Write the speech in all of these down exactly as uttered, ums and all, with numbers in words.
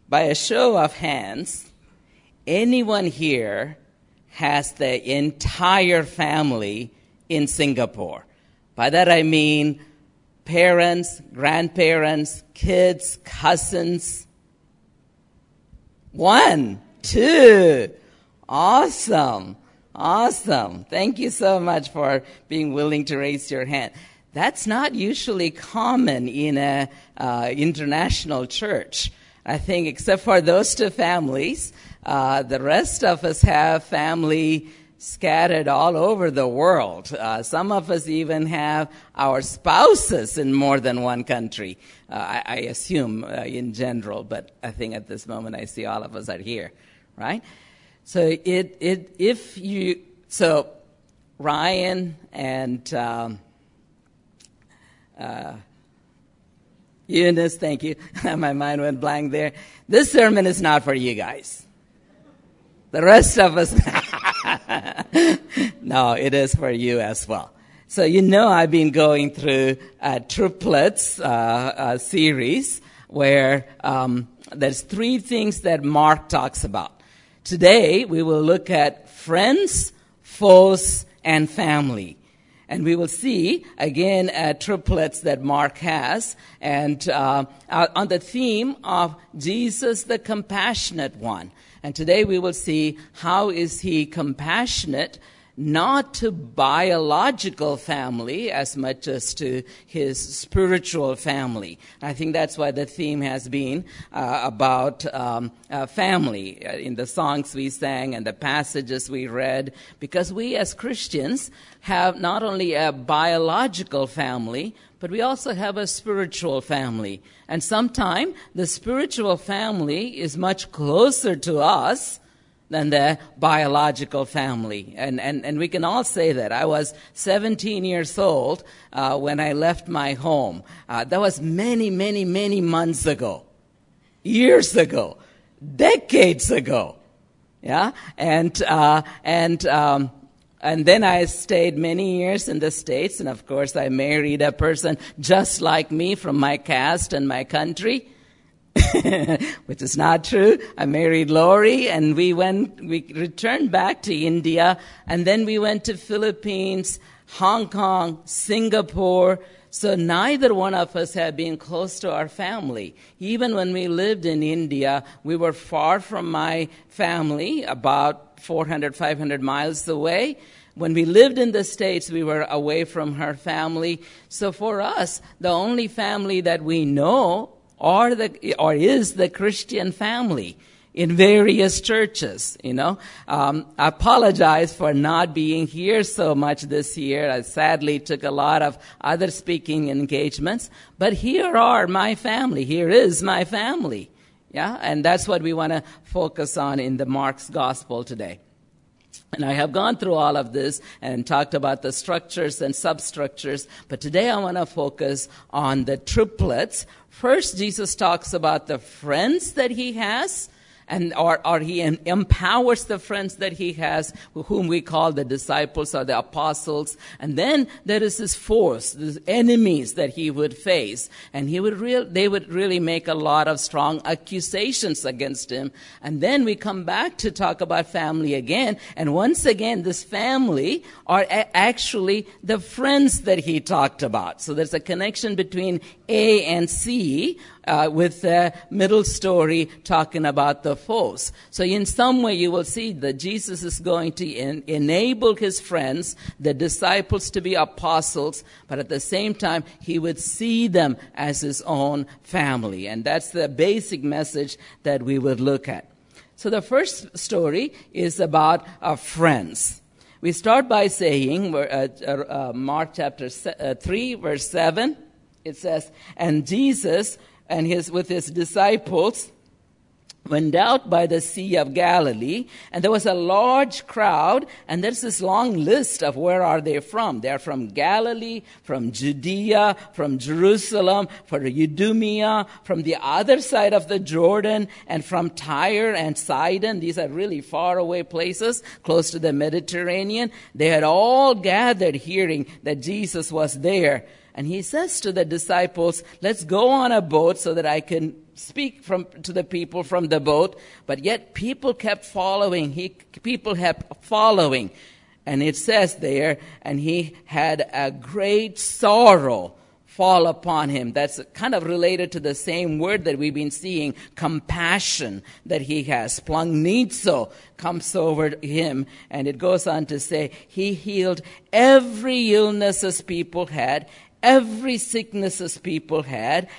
by a show of hands, anyone here has the entire family in Singapore? By that I mean parents, grandparents, kids, cousins. One, two. Awesome. Awesome. Thank you so much for being willing to raise your hand. That's not usually common in a uh, international church. I think except for those two families, uh, the rest of us have family scattered all over the world. Uh, some of us even have our spouses in more than one country, uh, I, I assume uh, in general, but I think at this moment I see all of us are here, right? So it it if you so Ryan and um, uh, Eunice, thank you. My mind went blank there. This sermon is not for you guys. The rest of us, no, it is for you as well. So you know I've been going through a triplets uh, uh, series where um, there's three things that Mark talks about. Today, we will look at friends, foes, and family. And we will see, again, uh, triplets that Mark has, and uh, on the theme of Jesus, the compassionate one. And today we will see how is he compassionate, not to biological family as much as to his spiritual family. I think that's why the theme has been uh, about um, uh, family in the songs we sang and the passages we read, because we as Christians have not only a biological family, but we also have a spiritual family. And sometimes the spiritual family is much closer to us than the biological family. And, and, and we can all say that. I was seventeen years old uh, when I left my home. Uh, that was many, many, many months ago. Years ago. Decades ago. Yeah? And, uh, and, um, and then I stayed many years in the States. And of course, I married a person just like me from my caste and my country. Which is not true. I married Lori, and we went, we returned back to India, and then we went to Philippines, Hong Kong, Singapore. So neither one of us had been close to our family. Even when we lived in India, we were far from my family, about four hundred, five hundred miles away. When we lived in the States, we were away from her family. So for us, the only family that we know or the or is the Christian family in various churches, you know. Um, I apologize for not being here so much this year. I sadly took a lot of other speaking engagements. But here are my family. Here is my family. Yeah, and that's what we want to focus on in the Mark's Gospel today. And I have gone through all of this and talked about the structures and substructures, but today I want to focus on the triplets. First, Jesus talks about the friends that he has, and or, or he empowers the friends that he has, whom we call the disciples or the apostles. And then there is his foes, the enemies that he would face, and he would real they would really make a lot of strong accusations against him. And then we come back to talk about family again, and once again, this family are a- actually the friends that he talked about. So there's a connection between A and C. Uh, with the middle story talking about the foes. So in some way you will see that Jesus is going to en- enable his friends, the disciples, to be apostles, but at the same time he would see them as his own family. And that's the basic message that we would look at. So the first story is about our friends. We start by saying, uh, uh, Mark chapter three, verse seven, it says, and Jesus and his with his disciples went out by the Sea of Galilee, and there was a large crowd, and there's this long list of where are they from. They're from Galilee, from Judea, from Jerusalem, from Idumea, from the other side of the Jordan, and from Tyre and Sidon. These are really far away places, close to the Mediterranean. They had all gathered hearing that Jesus was there. And he says to the disciples, let's go on a boat so that I can speak from to the people from the boat. But yet people kept following. He, people kept following. And it says there, and he had a great sorrow fall upon him. That's kind of related to the same word that we've been seeing, compassion that he has. Plangnizo comes over him, and it goes on to say, he healed every illness as people had, every sickness as people had,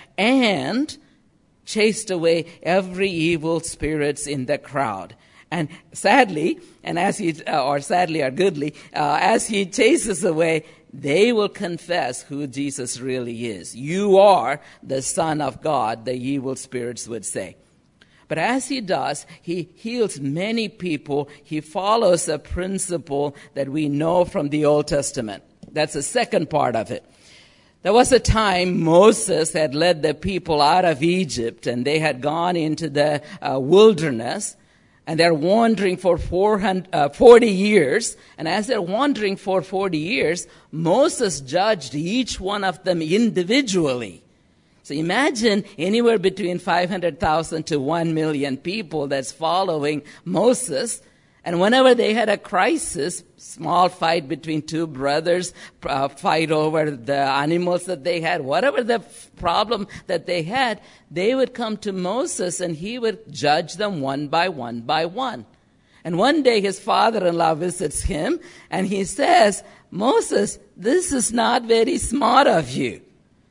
and chased away every evil spirits in the crowd. And sadly, and as he, uh, or sadly or goodly, uh, as he chases away, they will confess who Jesus really is. You are the Son of God, the evil spirits would say. But as he does, he heals many people. He follows a principle that we know from the Old Testament. That's the second part of it. There was a time Moses had led the people out of Egypt, and they had gone into the uh, wilderness. And they're wandering for four hundred, uh, forty years. And as they're wandering for forty years, Moses judged each one of them individually. So imagine anywhere between five hundred thousand to one million people that's following Moses. And whenever they had a crisis, small fight between two brothers, uh, fight over the animals that they had, whatever the f- problem that they had, they would come to Moses and he would judge them one by one by one. And one day his father-in-law visits him and he says, Moses, this is not very smart of you,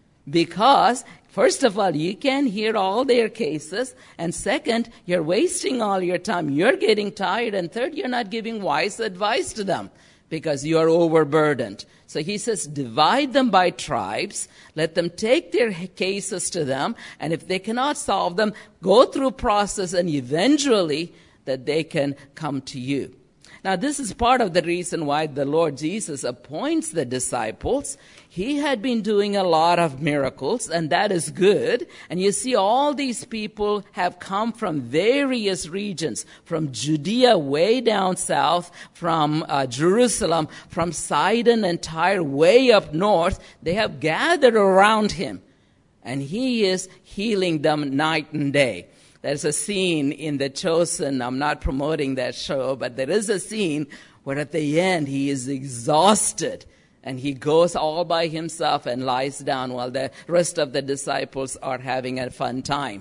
because first of all, you can't hear all their cases. And second, you're wasting all your time. You're getting tired. And third, you're not giving wise advice to them because you're overburdened. So he says, divide them by tribes. Let them take their cases to them. And if they cannot solve them, go through process and eventually that they can come to you. Now, this is part of the reason why the Lord Jesus appoints the disciples. He had been doing a lot of miracles, and that is good. And you see, all these people have come from various regions, from Judea way down south, from uh, Jerusalem, from Sidon and Tyre way up north. They have gathered around him, and he is healing them night and day. There's a scene in The Chosen. I'm not promoting that show, but there is a scene where at the end he is exhausted and he goes all by himself and lies down while the rest of the disciples are having a fun time.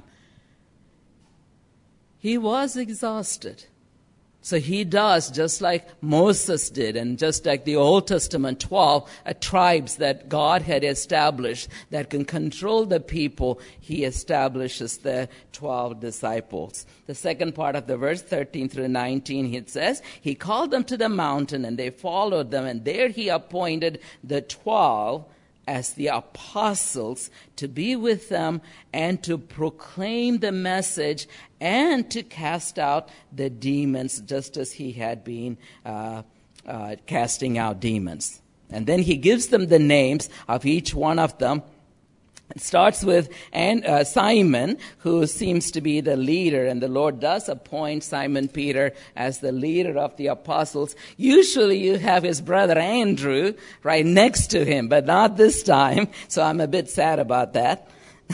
He was exhausted. So he does just like Moses did, and just like the Old Testament twelve uh, tribes that God had established that can control the people, he establishes the twelve disciples. The second part of the verse, thirteen through nineteen, it says, he called them to the mountain and they followed them, and there he appointed the twelve as the apostles to be with them and to proclaim the message and to cast out the demons, just as he had been uh, uh, casting out demons. And then he gives them the names of each one of them. It starts with and, uh, Simon, who seems to be the leader, and the Lord does appoint Simon Peter as the leader of the apostles. Usually you have his brother Andrew right next to him, but not this time, so I'm a bit sad about that.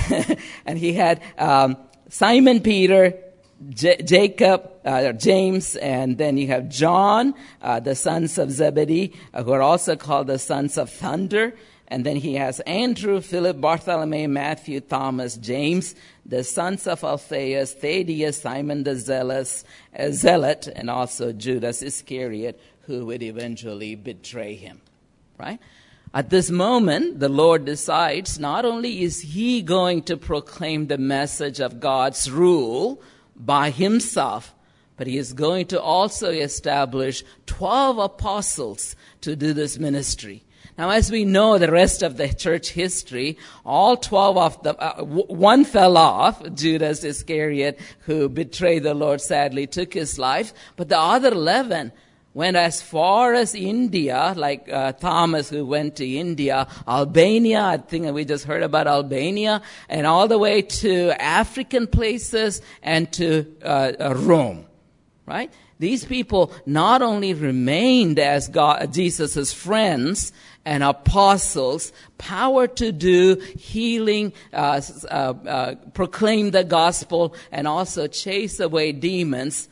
And he had um, Simon Peter, J- Jacob, uh, James, and then you have John, uh, the sons of Zebedee, uh, who are also called the sons of thunder. And then he has Andrew, Philip, Bartholomew, Matthew, Thomas, James, the sons of Alphaeus, Thaddeus, Simon the Zealous, uh, Zealot, and also Judas Iscariot, who would eventually betray him. Right? At this moment, the Lord decides not only is he going to proclaim the message of God's rule by himself, but he is going to also establish twelve apostles to do this ministry. Now, as we know the rest of the church history, all twelve of them, uh, w- one fell off, Judas Iscariot, who betrayed the Lord, sadly took his life, but the other eleven went as far as India, like uh, Thomas, who went to India, Albania, I think we just heard about Albania, and all the way to African places and to uh, uh, Rome, right? These people not only remained as God, Jesus' friends and apostles, power to do healing, uh, uh, uh, proclaim the gospel, and also chase away demons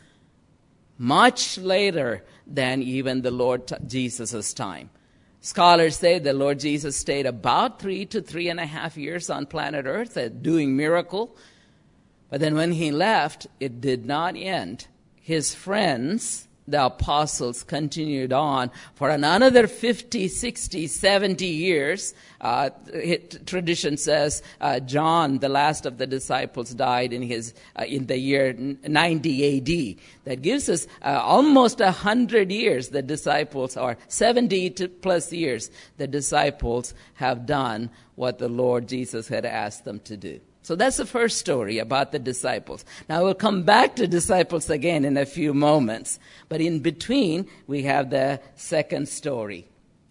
much later than even the Lord t- Jesus' time. Scholars say the Lord Jesus stayed about three to three and a half years on planet Earth uh, doing miracle. But then when he left, it did not end. His friends, the apostles, continued on for another fifty, sixty, seventy years. Uh, it, tradition says uh, John, the last of the disciples, died in his uh, in the year ninety A D. That gives us uh, almost one hundred years the disciples, or seventy to plus years, the disciples have done what the Lord Jesus had asked them to do. So that's the first story about the disciples. Now we'll come back to disciples again in a few moments. But in between, we have the second story.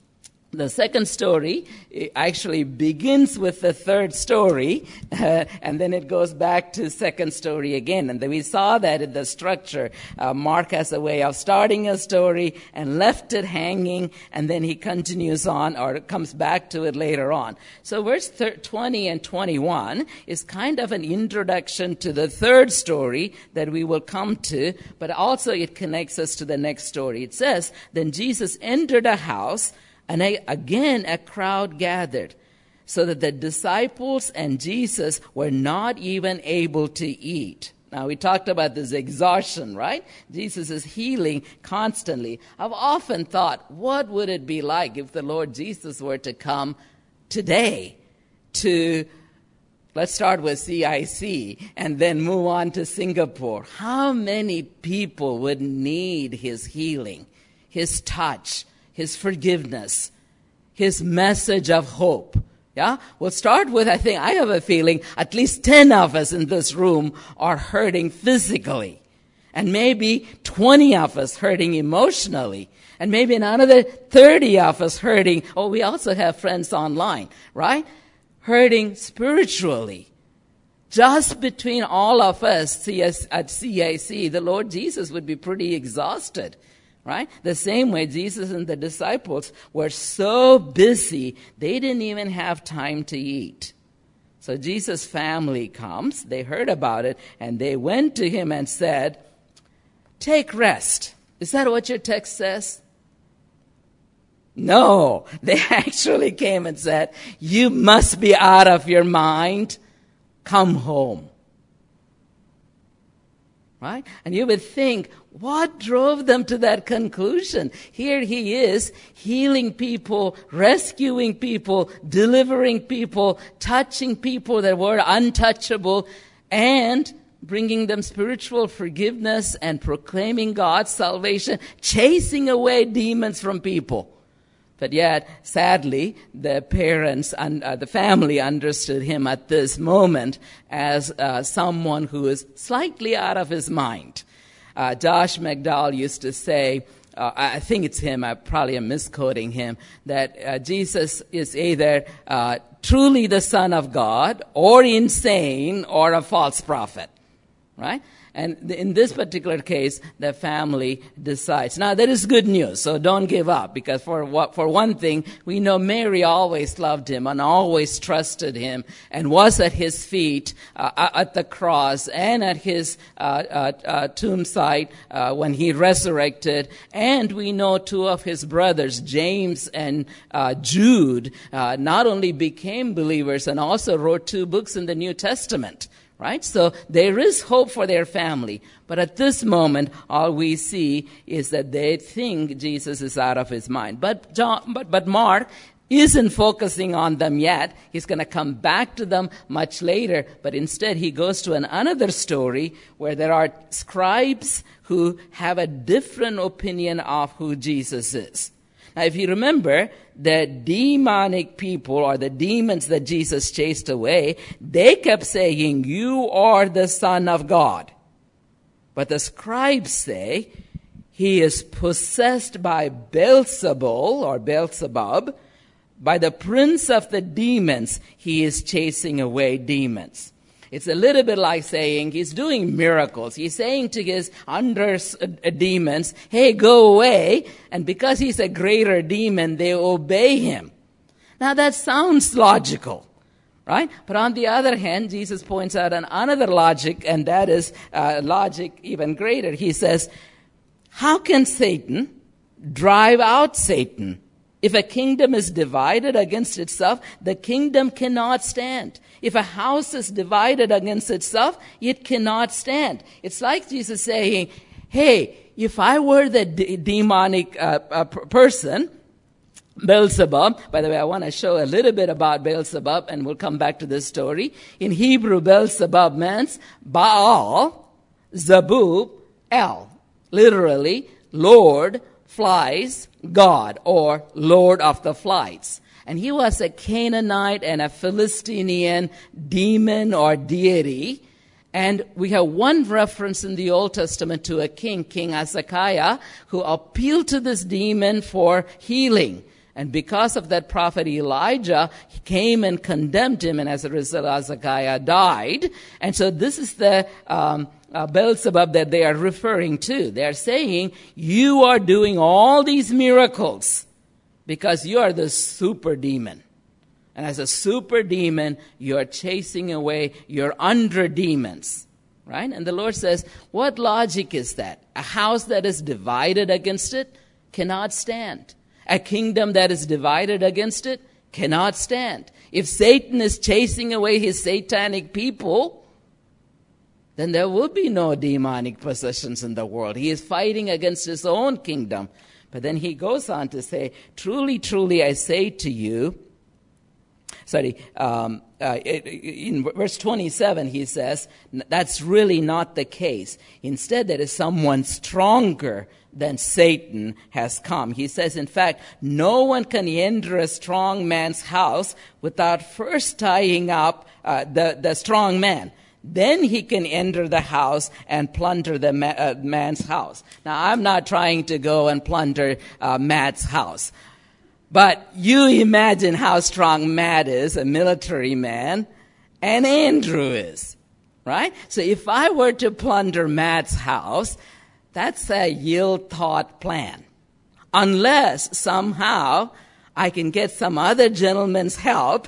The second story actually begins with the third story, uh, and then it goes back to second story again. And then we saw that in the structure. Uh, Mark has a way of starting a story and left it hanging, and then he continues on or comes back to it later on. So verse twenty and twenty-one is kind of an introduction to the third story that we will come to, but also it connects us to the next story. It says, "Then Jesus entered a house, and again a crowd gathered, so that the disciples and Jesus were not even able to eat." Now, we talked about this exhaustion, right? Jesus is healing constantly. I've often thought, what would it be like if the Lord Jesus were to come today to, let's start with C I C and then move on to Singapore? How many people would need his healing, his touch, his forgiveness, his message of hope? Yeah? We'll start with, I think, I have a feeling at least ten of us in this room are hurting physically. And maybe twenty of us hurting emotionally. And maybe another thirty of us hurting. Oh, we also have friends online, right? Hurting spiritually. Just between all of us at C I C, the Lord Jesus would be pretty exhausted. Right? The same way Jesus and the disciples were so busy, they didn't even have time to eat. So Jesus' family comes, they heard about it, and they went to him and said, "Take rest." Is that what your text says? No, they actually came and said, "You must be out of your mind. Come home." Right? And you would think, what drove them to that conclusion? Here he is, healing people, rescuing people, delivering people, touching people that were untouchable, and bringing them spiritual forgiveness and proclaiming God's salvation, chasing away demons from people. But yet, sadly, the parents and uh, the family understood him at this moment as uh, someone who is slightly out of his mind. Uh, Josh McDowell used to say, uh, I think it's him, I probably am misquoting him, that uh, Jesus is either uh, truly the Son of God or insane or a false prophet, right? And in this particular case, the family decides. Now, that is good news, so don't give up, because for what, for one thing, we know Mary always loved him and always trusted him and was at his feet uh, at the cross and at his uh, uh, uh, tomb site uh, when he resurrected. And we know two of his brothers, James and uh, Jude, uh, not only became believers and also wrote two books in the New Testament. Right? So there is hope for their family. But at this moment, all we see is that they think Jesus is out of his mind. But John, but, but Mark isn't focusing on them yet. He's going to come back to them much later. But instead, he goes to an, another story where there are scribes who have a different opinion of who Jesus is. Now, if you remember, the demonic people or the demons that Jesus chased away, they kept saying, "You are the Son of God." But the scribes say, "He is possessed by Beelzebul or Beelzebub. By the prince of the demons, he is chasing away demons." It's a little bit like saying he's doing miracles. He's saying to his under uh, demons, hey, go away. And because he's a greater demon, they obey him. Now that sounds logical, right? But on the other hand, Jesus points out an another logic, and that is uh, logic even greater. He says, how can Satan drive out Satan? If a kingdom is divided against itself, the kingdom cannot stand. If a house is divided against itself, it cannot stand. It's like Jesus saying, hey, if I were the d- demonic uh, uh, person, Beelzebub, by the way, I want to show a little bit about Beelzebub, and we'll come back to this story. In Hebrew, Beelzebub means Baal, Zebub, El. Literally, Lord, flies, God, or Lord of the flies. And he was a Canaanite and a Philistinian demon or deity. And we have one reference in the Old Testament to a king, King Hezekiah, who appealed to this demon for healing. And because of that, prophet Elijah he came and condemned him, and as a result, Hezekiah died. And so this is the um, uh, Beelzebub that they are referring to. They are saying, you are doing all these miracles because you are the super demon. And as a super demon, you are chasing away your under demons. Right? And the Lord says, what logic is that? A house that is divided against it cannot stand. A kingdom that is divided against it cannot stand. If Satan is chasing away his satanic people, then there will be no demonic possessions in the world. He is fighting against his own kingdom. But then he goes on to say, truly, truly, I say to you, sorry, um, uh, in verse twenty-seven, he says, that's really not the case. Instead, there is someone stronger than Satan has come. He says, in fact, no one can enter a strong man's house without first tying up uh, the, the strong man. Then he can enter the house and plunder the ma- uh, man's house. Now, I'm not trying to go and plunder uh, Matt's house. But you imagine how strong Matt is, a military man, and Andrew is, right? So if I were to plunder Matt's house, that's a ill-thought plan. Unless somehow I can get some other gentleman's help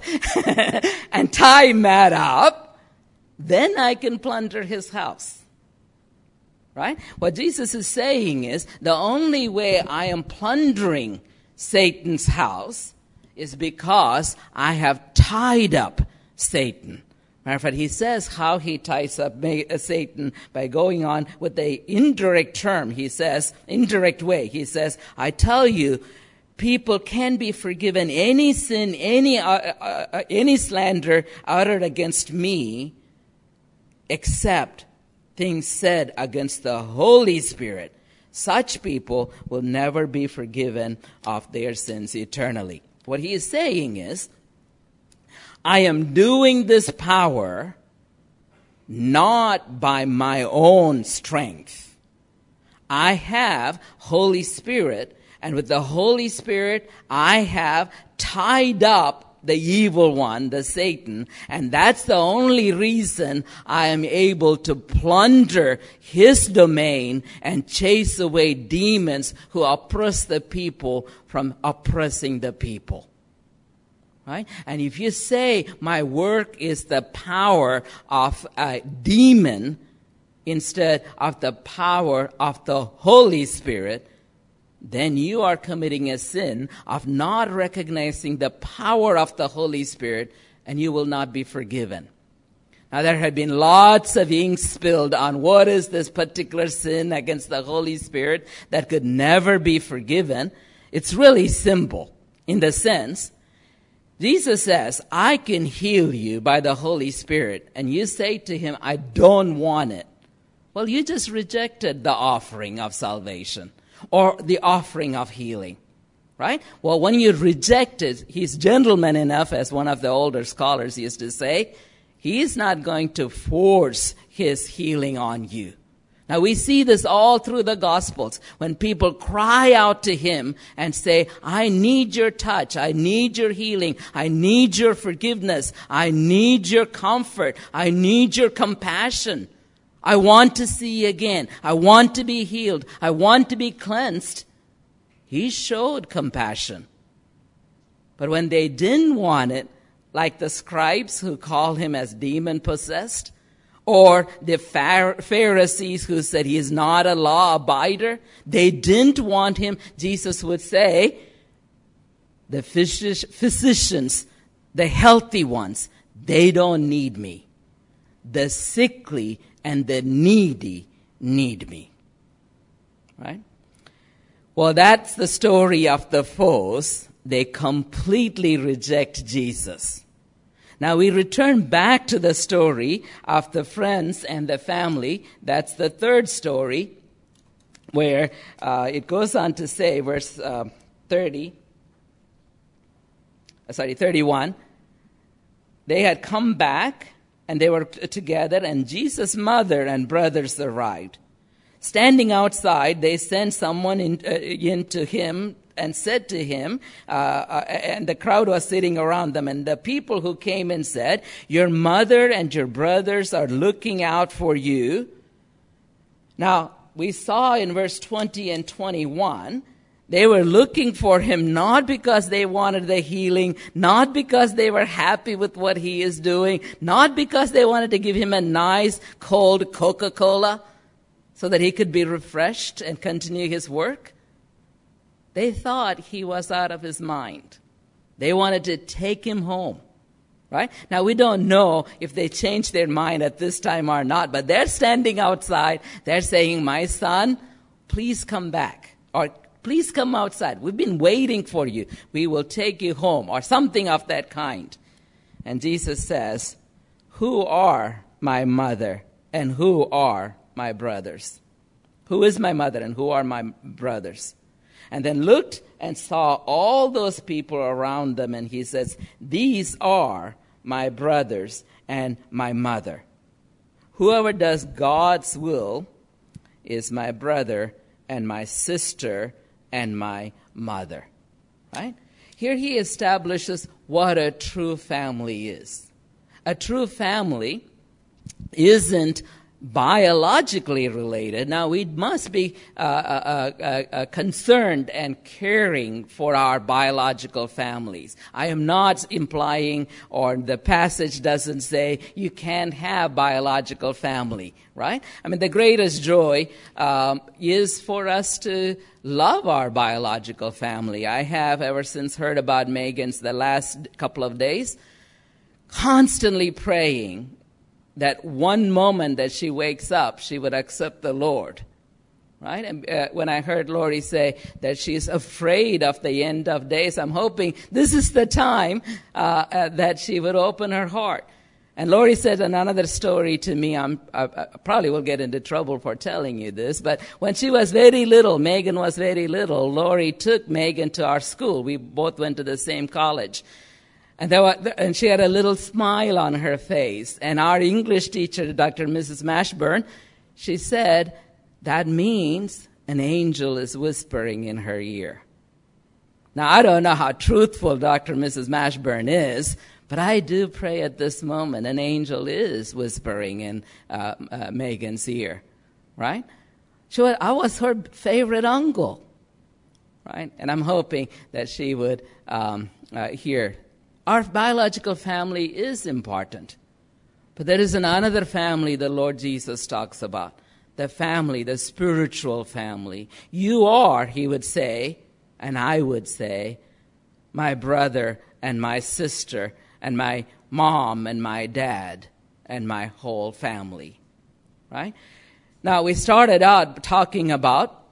and tie Matt up, then I can plunder his house. Right? What Jesus is saying is the only way I am plundering Satan's house is because I have tied up Satan. Matter of fact, he says how he ties up Satan by going on with the indirect term. He says, indirect way. He says, I tell you, people can be forgiven any sin, any uh, uh, any slander uttered against me, except things said against the Holy Spirit. Such people will never be forgiven of their sins eternally. What he is saying is, I am doing this power not by my own strength. I have Holy Spirit, and with the Holy Spirit, I have tied up the evil one, the Satan, and that's the only reason I am able to plunder his domain and chase away demons who oppress the people from oppressing the people. Right? And if you say my work is the power of a demon instead of the power of the Holy Spirit, then you are committing a sin of not recognizing the power of the Holy Spirit, and you will not be forgiven. Now, there have been lots of ink spilled on what is this particular sin against the Holy Spirit that could never be forgiven. It's really simple in the sense, Jesus says, I can heal you by the Holy Spirit. And you say to him, I don't want it. Well, you just rejected the offering of salvation or the offering of healing, right? Well, when you reject it, he's gentleman enough, as one of the older scholars used to say, he's not going to force his healing on you. Now we see this all through the Gospels when people cry out to him and say, I need your touch, I need your healing, I need your forgiveness, I need your comfort, I need your compassion. I want to see again, I want to be healed, I want to be cleansed. He showed compassion. But when they didn't want it, like the scribes who call him as demon-possessed, or the Pharisees who said he is not a law abider, they didn't want him. Jesus would say, the physicians, the healthy ones, they don't need me. The sickly and the needy need me. Right? Well, that's the story of the foes. They completely reject Jesus. Now we return back to the story of the friends and the family. That's the third story, where uh, it goes on to say, verse uh, thirty, sorry, thirty-one, they had come back and they were together, and Jesus' mother and brothers arrived. Standing outside, they sent someone in, uh, in to him and said to him, uh, uh, and the crowd was sitting around them, and the people who came in said, your mother and your brothers are looking out for you. Now, we saw in verse twenty and twenty-one, they were looking for him not because they wanted the healing, not because they were happy with what he is doing, not because they wanted to give him a nice cold Coca-Cola so that he could be refreshed and continue his work. They thought he was out of his mind. They wanted to take him home, right? Now, we don't know if they changed their mind at this time or not, but they're standing outside. They're saying, my son, please come back, or please come outside. We've been waiting for you. We will take you home, or something of that kind. And Jesus says, who are my mother and who are my brothers? Who is my mother and who are my brothers? And then looked and saw all those people around them, and he says, these are my brothers and my mother. Whoever does God's will is my brother and my sister and my mother. Right? Here he establishes what a true family is. A true family isn't biologically related. Now, we must be uh, uh, uh, uh, concerned and caring for our biological families. I am not implying, or the passage doesn't say, you can't have biological family, right? I mean, the greatest joy um, is for us to love our biological family. I have, ever since heard about Megan's the last couple of days, constantly praying that one moment that she wakes up, she would accept the Lord, right? And uh, when I heard Lori say that she's afraid of the end of days, I'm hoping this is the time uh, uh, that she would open her heart. And Lori said another story to me. I'm, I, I probably will get into trouble for telling you this, but when she was very little, Megan was very little, Lori took Megan to our school. We both went to the same college. And, there were, and she had a little smile on her face. And our English teacher, Doctor Missus Mashburn, she said, that means an angel is whispering in her ear. Now, I don't know how truthful Doctor Missus Mashburn is, but I do pray at this moment an angel is whispering in uh, uh, Megan's ear, right? She was, I was her favorite uncle, right? And I'm hoping that she would um, uh, hear. Our biological family is important, but there is another family the Lord Jesus talks about, the family, the spiritual family. You are, he would say, and I would say, my brother and my sister and my mom and my dad and my whole family, right? Now, we started out talking about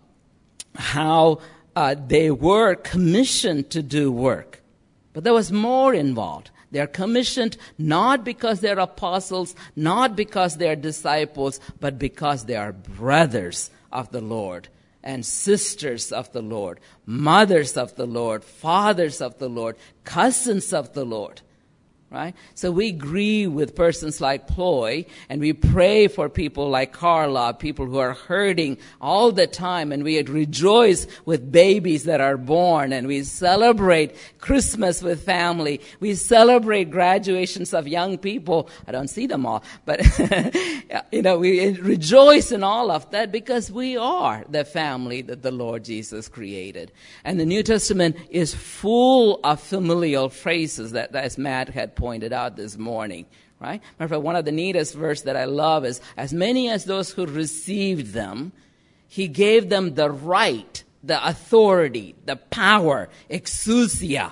how uh, they were commissioned to do work. But there was more involved. They're commissioned not because they're apostles, not because they're disciples, but because they are brothers of the Lord and sisters of the Lord, mothers of the Lord, fathers of the Lord, cousins of the Lord. Right? So we grieve with persons like Ploy, and we pray for people like Carla, people who are hurting all the time, and we rejoice with babies that are born, and we celebrate Christmas with family. We celebrate graduations of young people. I don't see them all, but you know, we rejoice in all of that because we are the family that the Lord Jesus created. And the New Testament is full of familial phrases that, as Matt had pointed out this morning, right? Matter of fact, one of the neatest verse that I love is, as many as those who received them, he gave them the right, the authority, the power, exousia,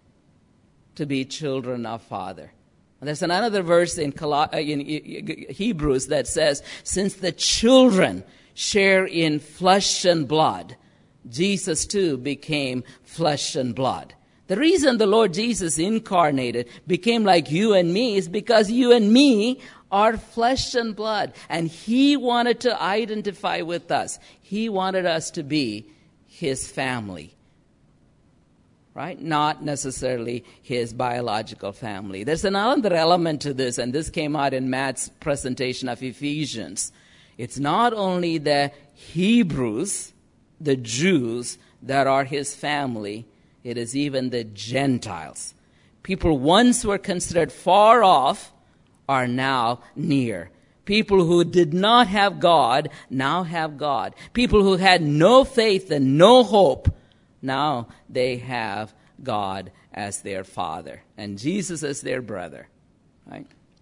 to be children of Father. And there's another verse in, Col- in Hebrews that says, since the children share in flesh and blood, Jesus too became flesh and blood. The reason the Lord Jesus incarnated, became like you and me, is because you and me are flesh and blood. And he wanted to identify with us. He wanted us to be his family. Right? Not necessarily his biological family. There's another element to this, and this came out in Matt's presentation of Ephesians. It's not only the Hebrews, the Jews, that are his family, it is even the Gentiles. People once were considered far off are now near. People who did not have God now have God. People who had no faith and no hope, now they have God as their Father and Jesus as their brother. Right?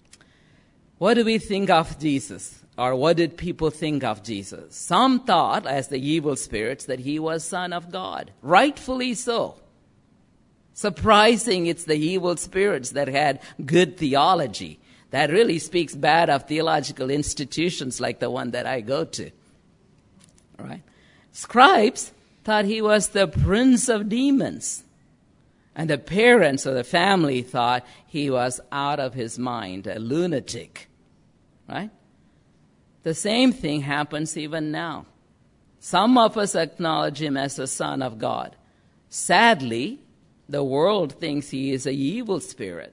What do we think of Jesus? Or what did people think of Jesus? Some thought, as the evil spirits, that he was Son of God. Rightfully so. Surprising, it's the evil spirits that had good theology. That really speaks bad of theological institutions like the one that I go to. Right? Scribes thought he was the prince of demons. And the parents or the family thought he was out of his mind, a lunatic. Right? The same thing happens even now. Some of us acknowledge him as the Son of God. Sadly, the world thinks he is an evil spirit.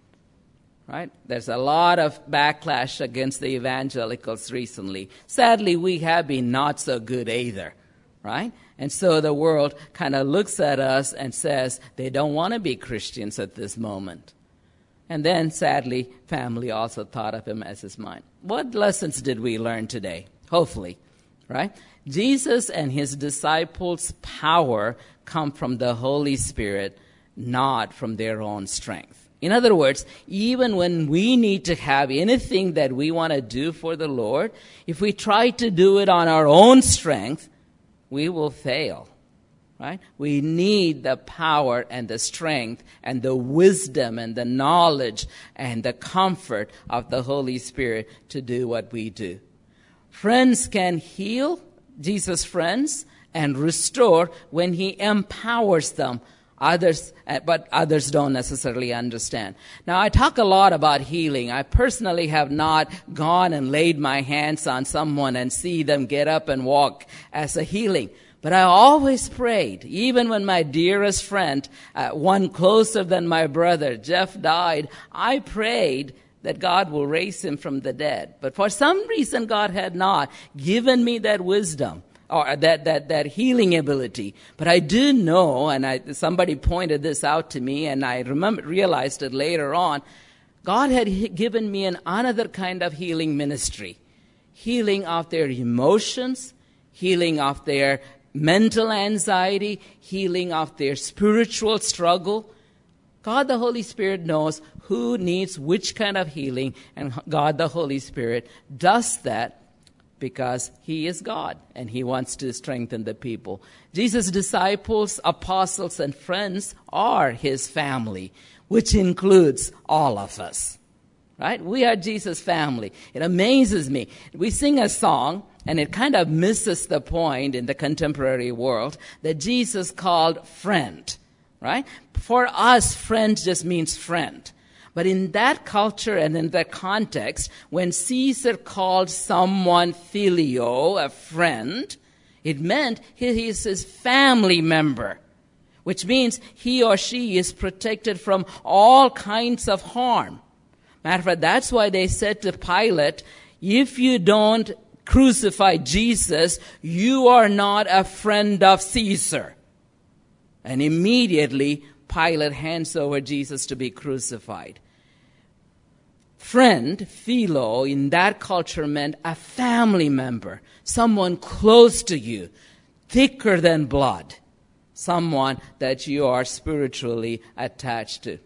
Right? There's a lot of backlash against the evangelicals recently. Sadly, we have been not so good either. Right? And so the world kind of looks at us and says they don't want to be Christians at this moment. And then, sadly, family also thought of him as his mind. What lessons did we learn today? Hopefully, right? Jesus and his disciples' power come from the Holy Spirit, not from their own strength. In other words, even when we need to have anything that we want to do for the Lord, if we try to do it on our own strength, we will fail. Right? We need the power and the strength and the wisdom and the knowledge and the comfort of the Holy Spirit to do what we do. Friends can heal, Jesus' friends, and restore when he empowers them. Others, but others don't necessarily understand. Now, I talk a lot about healing. I personally have not gone and laid my hands on someone and see them get up and walk as a healing. But I always prayed, even when my dearest friend, uh, one closer than my brother, Jeff, died, I prayed that God will raise him from the dead. But for some reason, God had not given me that wisdom or that, that, that healing ability. But I do know, and I, somebody pointed this out to me, and I remember, realized it later on, God had given me an another kind of healing ministry. Healing of their emotions, healing of their mental anxiety, healing of their spiritual struggle. God the Holy Spirit knows who needs which kind of healing, and God the Holy Spirit does that because he is God and he wants to strengthen the people. Jesus' disciples, apostles, and friends are his family, which includes all of us. Right? We are Jesus' family. It amazes me. We sing a song, and it kind of misses the point in the contemporary world that Jesus called friend. Right? For us, friend just means friend. But in that culture and in that context, when Caesar called someone filio, a friend, it meant he is his family member. which means he or she is protected from all kinds of harm. Matter of fact, that's why they said to Pilate, if you don't crucify Jesus, you are not a friend of Caesar. And immediately, Pilate hands over Jesus to be crucified. Friend, philo, in that culture meant a family member, someone close to you, thicker than blood, someone that you are spiritually attached to.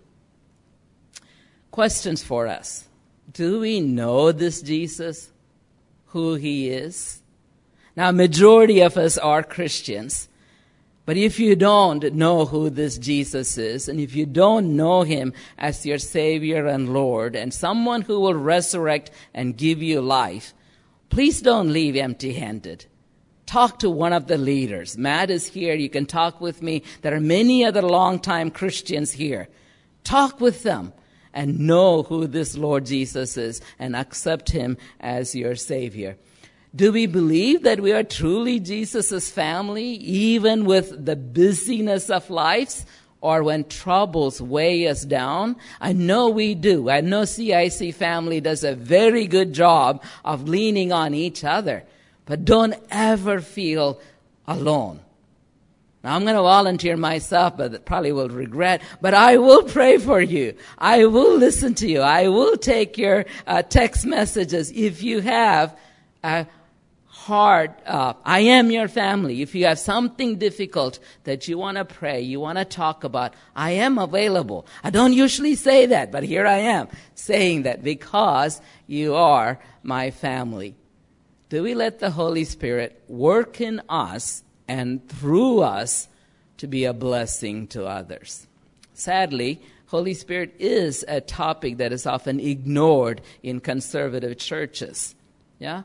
Questions for us. Do we know this Jesus, who he is? Now, majority of us are Christians. But if you don't know who this Jesus is, and if you don't know him as your Savior and Lord, and someone who will resurrect and give you life, please don't leave empty-handed. Talk to one of the leaders. Matt is here. You can talk with me. There are many other longtime Christians here. Talk with them and know who this Lord Jesus is and accept him as your Savior. Do we believe that we are truly Jesus' family, even with the busyness of lives or when troubles weigh us down? I know we do. I know C I C family does a very good job of leaning on each other. But don't ever feel alone. Now, I'm going to volunteer myself, but probably will regret. But I will pray for you. I will listen to you. I will take your uh, text messages if you have a hard, uh, I am your family. If you have something difficult that you want to pray, you want to talk about, I am available. I don't usually say that, but here I am saying that because you are my family. Do we let the Holy Spirit work in us and through us to be a blessing to others? Sadly, Holy Spirit is a topic that is often ignored in conservative churches. Yeah?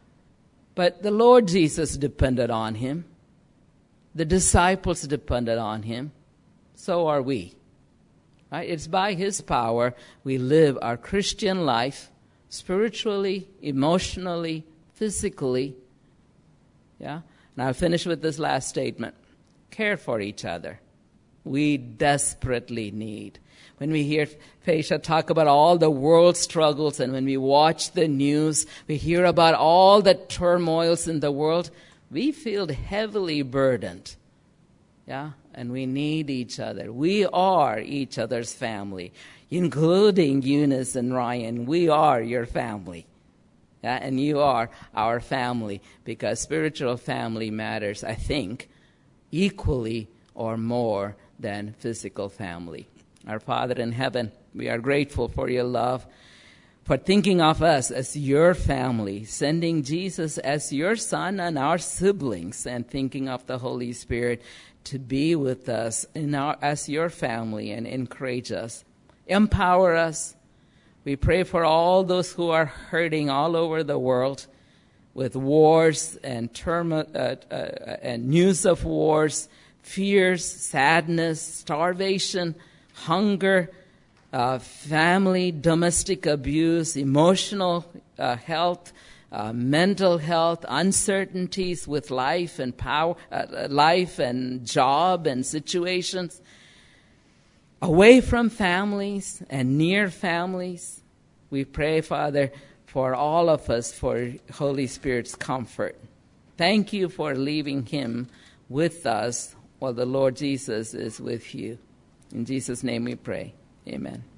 But the Lord Jesus depended on him. The disciples depended on him. So are we. Right? It's by his power we live our Christian life spiritually, emotionally, physically. Yeah? And I'll finish with this last statement. Care for each other. We desperately need. When we hear Faisha talk about all the world struggles, and when we watch the news, we hear about all the turmoils in the world, we feel heavily burdened. Yeah? And we need each other. We are each other's family, including Eunice and Ryan. We are your family. Yeah? And you are our family, because spiritual family matters, I think, equally or more than physical family. Our Father in heaven, we are grateful for your love, for thinking of us as your family, sending Jesus as your son and our siblings, and thinking of the Holy Spirit to be with us in our, as your family and encourage us, empower us. We pray for all those who are hurting all over the world with wars and turmoil, uh, uh, and news of wars, fears, sadness, starvation, hunger, uh, family, domestic abuse, emotional uh, health, uh, mental health, uncertainties with life and power, uh, life and job and situations, away from families and near families. We pray, Father, for all of us, for Holy Spirit's comfort. Thank you for leaving him with us while the Lord Jesus is with you. In Jesus' name we pray. Amen.